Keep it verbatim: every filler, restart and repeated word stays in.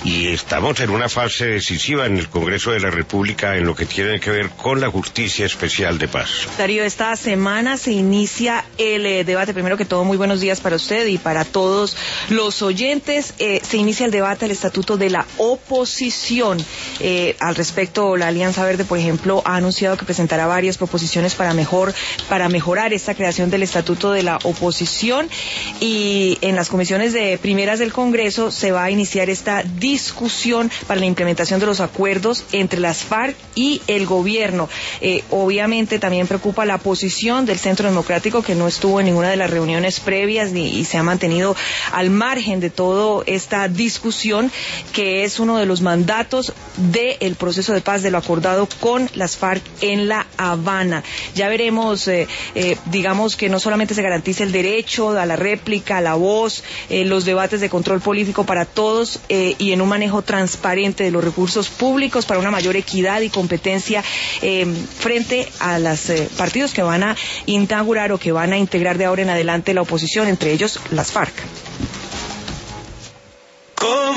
y estamos en una fase decisiva en el Congreso de la República en lo que tiene que ver con la Justicia Especial de Paz. Darío, esta semana se inicia el eh, debate. Primero que todo, muy buenos días para usted y para todos los oyentes. Eh, se inicia el debate del Estatuto de la Oposición. Eh, al respecto, la Alianza Verde, por ejemplo, ha anunciado que presentará varias proposiciones para mejor, para mejorar esta creación del Estatuto de la Oposición, y en las comisiones de primeras del Congreso se va a iniciar esta discusión para la implementación de los acuerdos entre las FARC y el gobierno. Eh, obviamente también preocupa la posición del Centro Democrático, que no estuvo en ninguna de las reuniones previas ni y se ha mantenido al margen de toda esta discusión, que es uno de los mandatos del proceso de paz, de lo acordado con las FARC en La Habana. Ya veremos, eh, eh, digamos que no solamente se garantice el derecho a la réplica, a la voz, eh, los debates de control político para todos eh, y en un manejo transparente de los recursos públicos para una mayor equidad y competencia eh, frente a los eh, partidos que van a inaugurar o que van a integrar de ahora en adelante la oposición, entre ellos las FARC.